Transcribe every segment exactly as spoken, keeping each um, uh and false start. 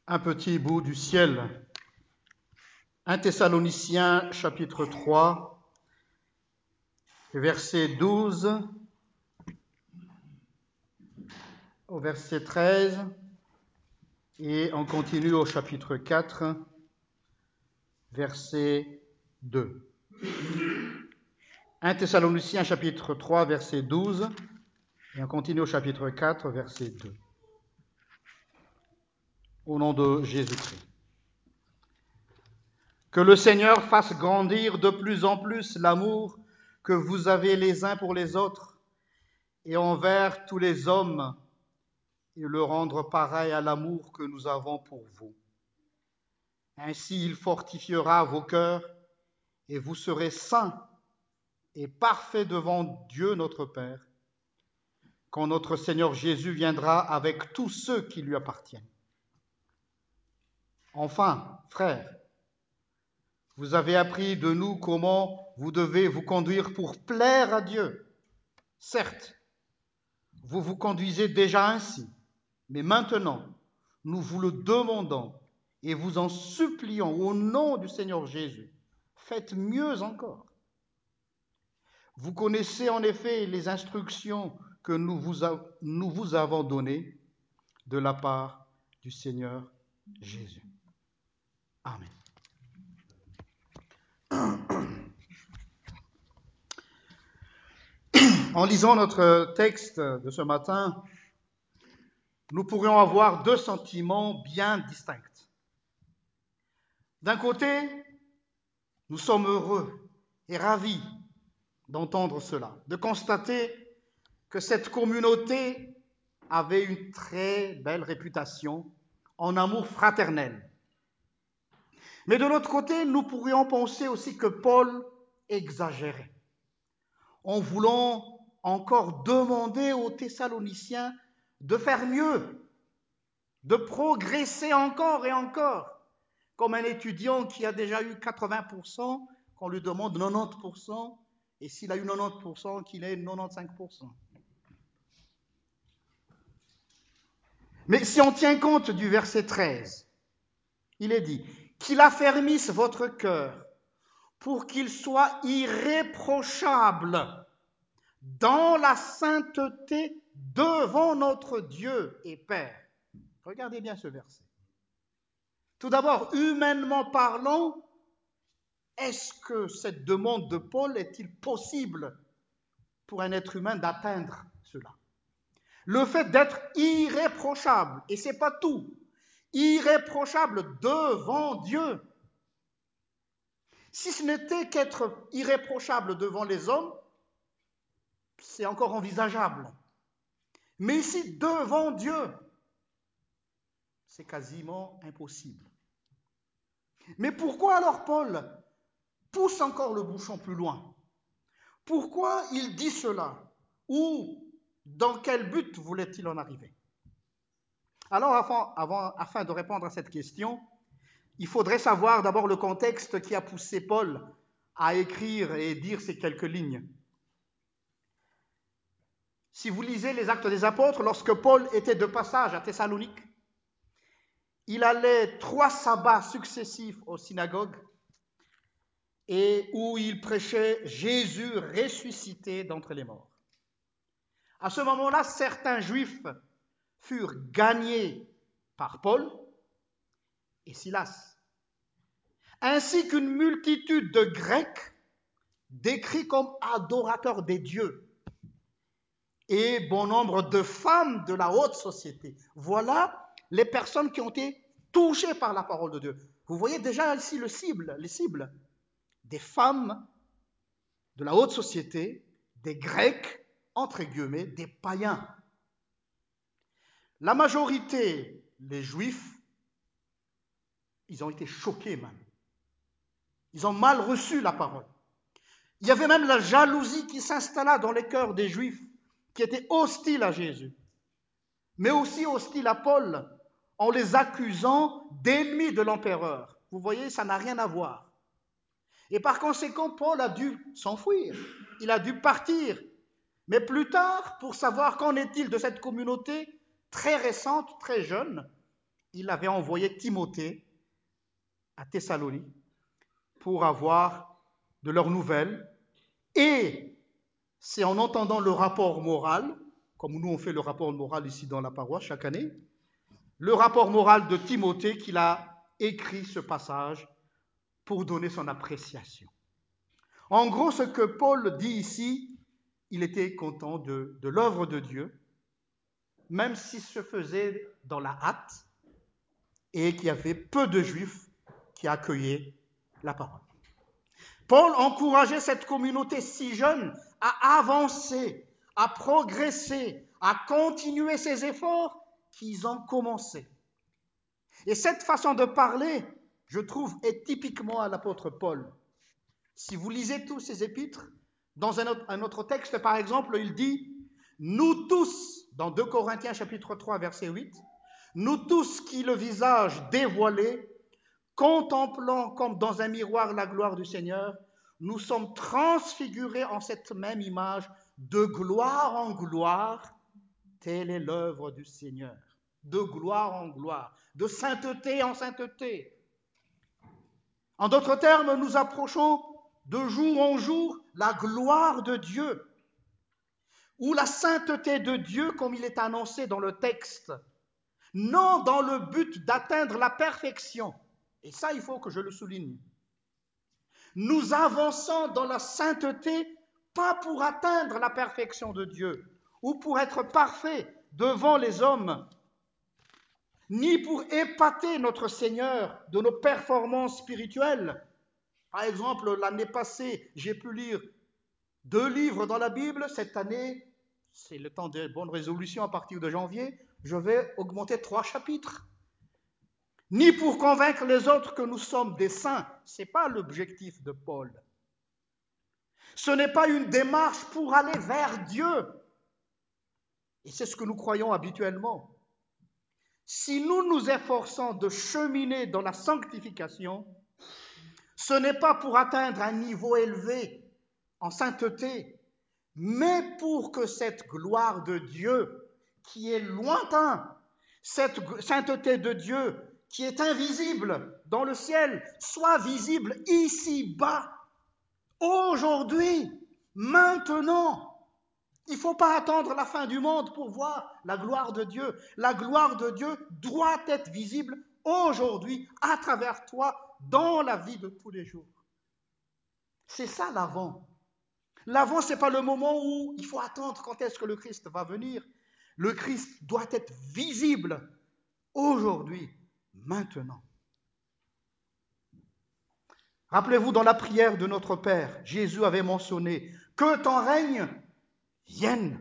Un petit bout du ciel. un Thessaloniciens chapitre trois, verset douze au verset treize, et on continue au chapitre quatre, verset deux. un Thessaloniciens chapitre trois, verset douze, et on continue au chapitre quatre, verset deux. Au nom de Jésus-Christ. Que le Seigneur fasse grandir de plus en plus l'amour que vous avez les uns pour les autres et envers tous les hommes, et le rendre pareil à l'amour que nous avons pour vous. Ainsi, il fortifiera vos cœurs et vous serez saints et parfaits devant Dieu notre Père, quand notre Seigneur Jésus viendra avec tous ceux qui lui appartiennent. Enfin, frères, vous avez appris de nous comment vous devez vous conduire pour plaire à Dieu. Certes, vous vous conduisez déjà ainsi, mais maintenant, nous vous le demandons et vous en supplions au nom du Seigneur Jésus. Faites mieux encore. Vous connaissez en effet les instructions que nous vous, a, nous vous avons données de la part du Seigneur Jésus. Amen. En lisant notre texte de ce matin, nous pourrions avoir deux sentiments bien distincts. D'un côté, nous sommes heureux et ravis d'entendre cela, de constater que cette communauté avait une très belle réputation en amour fraternel. Mais de l'autre côté, nous pourrions penser aussi que Paul exagérait, en voulant encore demander aux Thessaloniciens de faire mieux, de progresser encore et encore, comme un étudiant qui a déjà eu quatre-vingts pour cent, qu'on lui demande quatre-vingt-dix pour cent, et s'il a eu quatre-vingt-dix pour cent, qu'il ait quatre-vingt-quinze pour cent. Mais si on tient compte du verset treize, il est dit « Qu'il affermisse votre cœur pour qu'il soit irréprochable dans la sainteté devant notre Dieu et Père. » Regardez bien ce verset. Tout d'abord, humainement parlant, est-ce que cette demande de Paul est-il possible pour un être humain d'atteindre cela? Le fait d'être irréprochable, et ce n'est pas tout, irréprochable devant Dieu. Si ce n'était qu'être irréprochable devant les hommes, c'est encore envisageable. Mais ici, devant Dieu, c'est quasiment impossible. Mais pourquoi alors Paul pousse encore le bouchon plus loin? Pourquoi il dit cela? Ou dans quel but voulait-il en arriver? Alors, avant, avant, afin de répondre à cette question, il faudrait savoir d'abord le contexte qui a poussé Paul à écrire et dire ces quelques lignes. Si vous lisez les Actes des Apôtres, lorsque Paul était de passage à Thessalonique, il allait trois sabbats successifs aux synagogues et où il prêchait Jésus ressuscité d'entre les morts. À ce moment-là, certains Juifs furent gagnés par Paul et Silas, ainsi qu'une multitude de Grecs décrits comme adorateurs des dieux et bon nombre de femmes de la haute société. Voilà les personnes qui ont été touchées par la parole de Dieu. Vous voyez déjà ici le cible, les cibles des femmes de la haute société, des Grecs, entre guillemets, des païens. La majorité, les Juifs, ils ont été choqués même. Ils ont mal reçu la parole. Il y avait même la jalousie qui s'installa dans les cœurs des Juifs qui étaient hostiles à Jésus, mais aussi hostiles à Paul, en les accusant d'ennemis de l'empereur. Vous voyez, ça n'a rien à voir. Et par conséquent, Paul a dû s'enfuir, il a dû partir. Mais plus tard, pour savoir qu'en est-il de cette communauté très récente, très jeune, il avait envoyé Timothée à Thessalonique pour avoir de leurs nouvelles. Et c'est en entendant le rapport moral, comme nous on fait le rapport moral ici dans la paroisse chaque année, le rapport moral de Timothée qu'il a écrit ce passage pour donner son appréciation. En gros, ce que Paul dit ici, il était content de, de l'œuvre de Dieu, même si se faisait dans la hâte et qu'il y avait peu de Juifs qui accueillaient la parole. Paul encourageait cette communauté si jeune à avancer, à progresser, à continuer ses efforts qu'ils ont commencé. Et cette façon de parler, je trouve, est typiquement à l'apôtre Paul. Si vous lisez tous ses épîtres, dans un autre, un autre texte, par exemple, il dit « Nous tous », dans deux Corinthiens chapitre trois, verset huit, « Nous tous qui le visage dévoilé, contemplant comme dans un miroir la gloire du Seigneur, nous sommes transfigurés en cette même image, de gloire en gloire, telle est l'œuvre du Seigneur. » De gloire en gloire, de sainteté en sainteté. En d'autres termes, nous approchons de jour en jour la gloire de Dieu, ou la sainteté de Dieu comme il est annoncé dans le texte, non dans le but d'atteindre la perfection. Et ça, il faut que je le souligne. Nous avançons dans la sainteté, pas pour atteindre la perfection de Dieu, ou pour être parfait devant les hommes, ni pour épater notre Seigneur de nos performances spirituelles. Par exemple, l'année passée, j'ai pu lire deux livres dans la Bible. Cette année, c'est le temps des bonnes résolutions à partir de janvier, je vais augmenter trois chapitres. Ni pour convaincre les autres que nous sommes des saints. Ce n'est pas l'objectif de Paul. Ce n'est pas une démarche pour aller vers Dieu. Et c'est ce que nous croyons habituellement. Si nous nous efforçons de cheminer dans la sanctification, ce n'est pas pour atteindre un niveau élevé en sainteté, mais pour que cette gloire de Dieu qui est lointaine, cette sainteté de Dieu qui est invisible dans le ciel, soit visible ici-bas, aujourd'hui, maintenant. Il ne faut pas attendre la fin du monde pour voir la gloire de Dieu. La gloire de Dieu doit être visible aujourd'hui, à travers toi, dans la vie de tous les jours. C'est ça l'avant. L'avant, ce n'est pas le moment où il faut attendre quand est-ce que le Christ va venir. Le Christ doit être visible aujourd'hui, maintenant. Rappelez-vous, dans la prière de notre Père, Jésus avait mentionné « Que ton règne vienne ».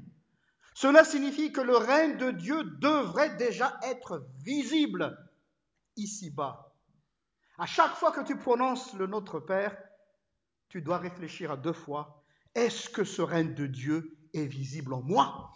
Cela signifie que le règne de Dieu devrait déjà être visible ici-bas. À chaque fois que tu prononces le Notre Père, tu dois réfléchir à deux fois. Est-ce que ce règne de Dieu est visible en moi?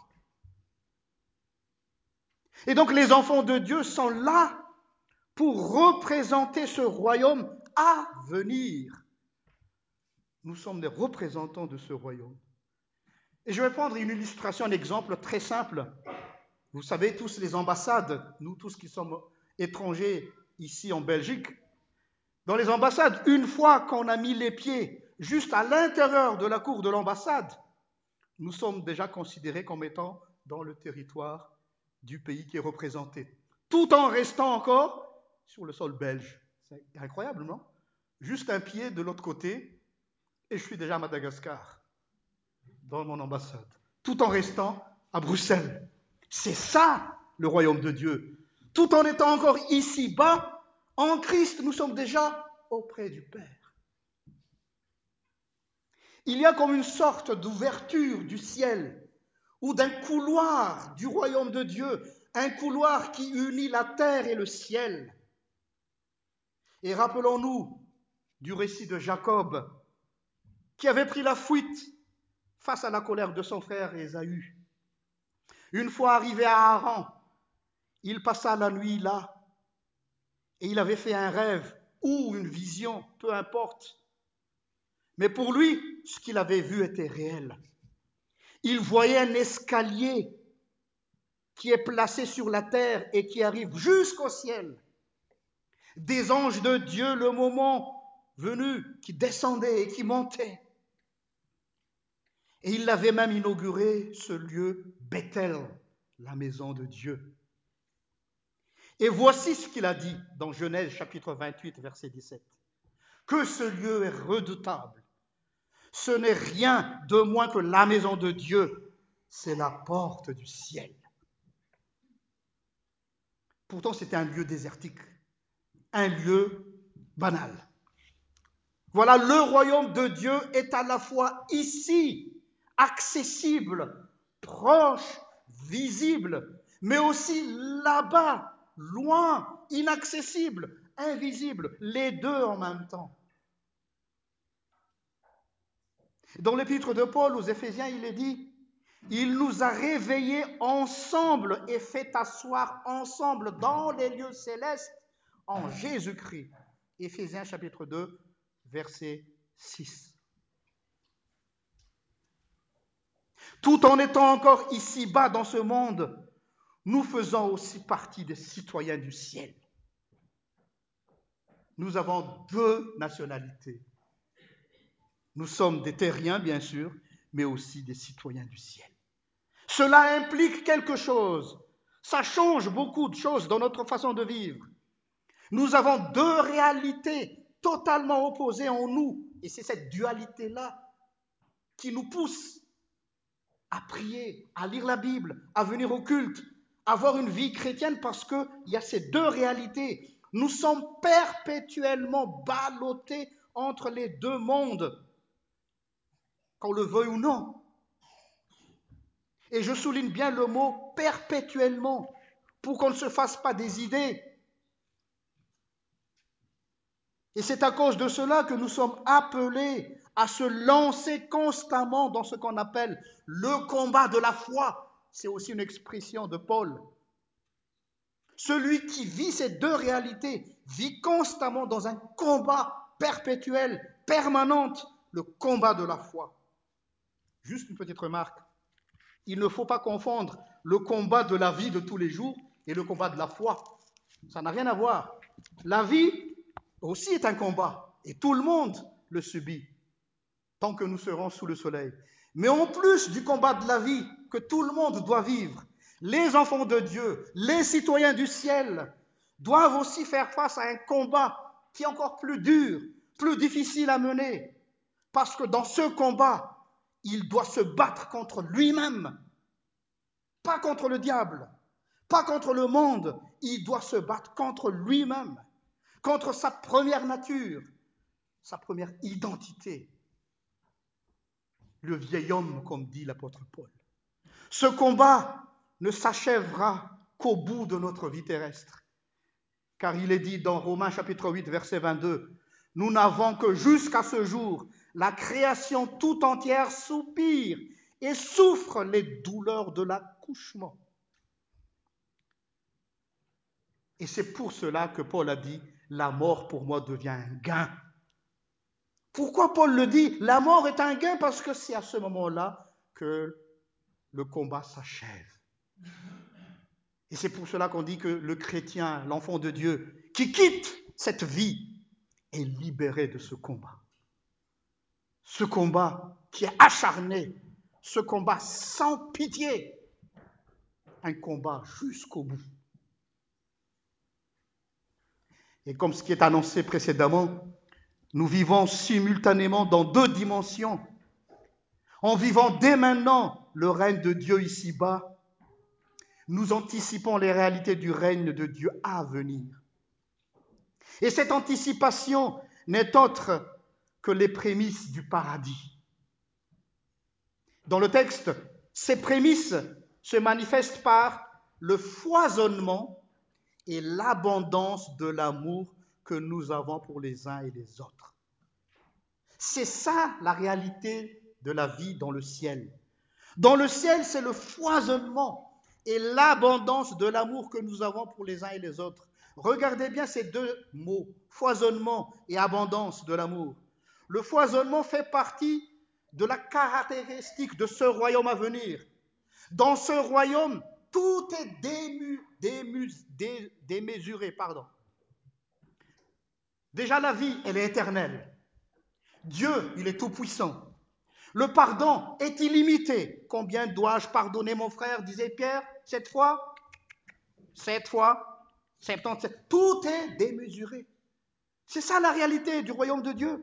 Et donc les enfants de Dieu sont là pour représenter ce royaume à venir. Nous sommes des représentants de ce royaume. Et je vais prendre une illustration, un exemple très simple. Vous savez, tous les ambassades, nous tous qui sommes étrangers ici en Belgique, dans les ambassades, une fois qu'on a mis les pieds juste à l'intérieur de la cour de l'ambassade, nous sommes déjà considérés comme étant dans le territoire du pays qui est représenté, tout en restant encore sur le sol belge. C'est incroyable, non? Juste un pied de l'autre côté, et je suis déjà à Madagascar, dans mon ambassade, tout en restant à Bruxelles. C'est ça, le royaume de Dieu. Tout en étant encore ici-bas, en Christ, nous sommes déjà auprès du Père. Il y a comme une sorte d'ouverture du ciel ou d'un couloir du royaume de Dieu, un couloir qui unit la terre et le ciel. Et rappelons-nous du récit de Jacob, qui avait pris la fuite face à la colère de son frère Ésaü. Une fois arrivé à Haran, il passa la nuit là, et il avait fait un rêve ou une vision, peu importe. Mais pour lui, ce qu'il avait vu était réel. Il voyait un escalier qui est placé sur la terre et qui arrive jusqu'au ciel. Des anges de Dieu, le moment venu, qui descendaient et qui montaient. Et il avait même inauguré ce lieu, Bethel, la maison de Dieu. Et voici ce qu'il a dit dans Genèse chapitre vingt-huit, verset dix-sept. Que ce lieu est redoutable. Ce n'est rien de moins que la maison de Dieu. C'est la porte du ciel. Pourtant, c'était un lieu désertique, un lieu banal. Voilà, le royaume de Dieu est à la fois ici, accessible, proche, visible, mais aussi là-bas, loin, inaccessible, invisible, les deux en même temps. Dans l'épître de Paul aux Éphésiens, il est dit, il nous a réveillés ensemble et fait asseoir ensemble dans les lieux célestes en Jésus-Christ. Éphésiens chapitre deux, verset six. Tout en étant encore ici-bas dans ce monde, nous faisons aussi partie des citoyens du ciel. Nous avons deux nationalités. Nous sommes des terriens, bien sûr, mais aussi des citoyens du ciel. Cela implique quelque chose. Ça change beaucoup de choses dans notre façon de vivre. Nous avons deux réalités totalement opposées en nous. Et c'est cette dualité-là qui nous pousse à prier, à lire la Bible, à venir au culte, à avoir une vie chrétienne parce qu'il y a ces deux réalités. Nous sommes perpétuellement ballottés entre les deux mondes, qu'on le veuille ou non. Et je souligne bien le mot perpétuellement pour qu'on ne se fasse pas des idées. Et c'est à cause de cela que nous sommes appelés à se lancer constamment dans ce qu'on appelle le combat de la foi. C'est aussi une expression de Paul. Celui qui vit ces deux réalités vit constamment dans un combat perpétuel, permanent, le combat de la foi. Juste une petite remarque. Il ne faut pas confondre le combat de la vie de tous les jours et le combat de la foi. Ça n'a rien à voir. La vie aussi est un combat et tout le monde le subit tant que nous serons sous le soleil. Mais en plus du combat de la vie que tout le monde doit vivre, les enfants de Dieu, les citoyens du ciel doivent aussi faire face à un combat qui est encore plus dur, plus difficile à mener. Parce que dans ce combat, il doit se battre contre lui-même, pas contre le diable, pas contre le monde. Il doit se battre contre lui-même, contre sa première nature, sa première identité. Le vieil homme, comme dit l'apôtre Paul. Ce combat ne s'achèvera qu'au bout de notre vie terrestre. Car il est dit dans Romains chapitre huit, verset vingt-deux, « Nous n'avons que jusqu'à ce jour, la création tout entière soupire et souffre les douleurs de l'accouchement. » Et c'est pour cela que Paul a dit, « La mort pour moi devient un gain. » Pourquoi Paul le dit? La mort est un gain parce que c'est à ce moment-là que le combat s'achève. Et c'est pour cela qu'on dit que le chrétien, l'enfant de Dieu, qui quitte cette vie, est libéré de ce combat. Ce combat qui est acharné, ce combat sans pitié, un combat jusqu'au bout. Et comme ce qui est annoncé précédemment, nous vivons simultanément dans deux dimensions. En vivant dès maintenant le règne de Dieu ici-bas, nous anticipons les réalités du règne de Dieu à venir. Et cette anticipation n'est autre que les prémices du paradis. Dans le texte, ces prémices se manifestent par le foisonnement et l'abondance de l'amour que nous avons pour les uns et les autres. C'est ça la réalité de la vie dans le ciel. Dans le ciel, c'est le foisonnement et l'abondance de l'amour que nous avons pour les uns et les autres. Regardez bien ces deux mots, foisonnement et abondance de l'amour. Le foisonnement fait partie de la caractéristique de ce royaume à venir. Dans ce royaume, Tout est dému, dému, dé, démesuré, pardon. Déjà, la vie, elle est éternelle. Dieu, il est tout-puissant. Le pardon est illimité. Combien dois-je pardonner, mon frère, disait Pierre, sept fois? Sept fois, septante-sept. Tout est démesuré. C'est ça la réalité du royaume de Dieu.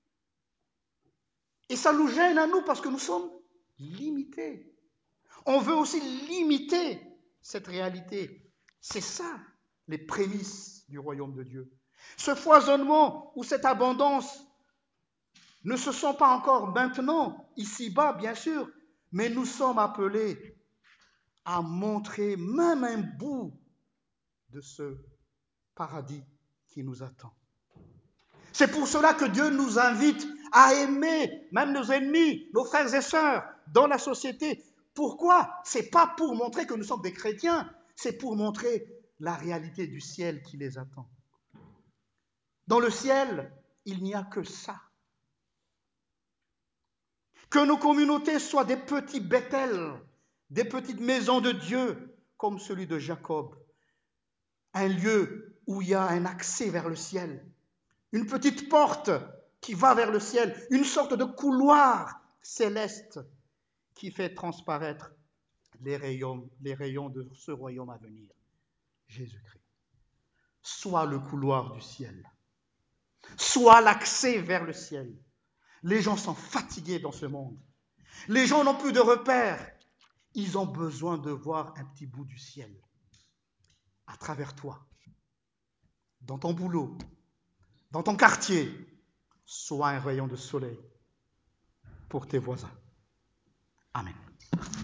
Et ça nous gêne à nous parce que nous sommes limités. On veut aussi limiter cette réalité. C'est ça les prémices du royaume de Dieu. Ce foisonnement ou cette abondance ne se sont pas encore maintenant, ici-bas bien sûr, mais nous sommes appelés à montrer même un bout de ce paradis qui nous attend. C'est pour cela que Dieu nous invite à aimer même nos ennemis, nos frères et sœurs dans la société. Pourquoi? Ce n'est pas pour montrer que nous sommes des chrétiens, c'est pour montrer la réalité du ciel qui les attend. Dans le ciel, il n'y a que ça. Que nos communautés soient des petits Bethel, des petites maisons de Dieu, comme celui de Jacob. Un lieu où il y a un accès vers le ciel. Une petite porte qui va vers le ciel. Une sorte de couloir céleste qui fait transparaître les rayons, les rayons de ce royaume à venir. Jésus-Christ. Soit le couloir du ciel. Soit l'accès vers le ciel. Les gens sont fatigués dans ce monde. Les gens n'ont plus de repères. Ils ont besoin de voir un petit bout du ciel à travers toi, dans ton boulot, dans ton quartier. Sois un rayon de soleil pour tes voisins. Amen.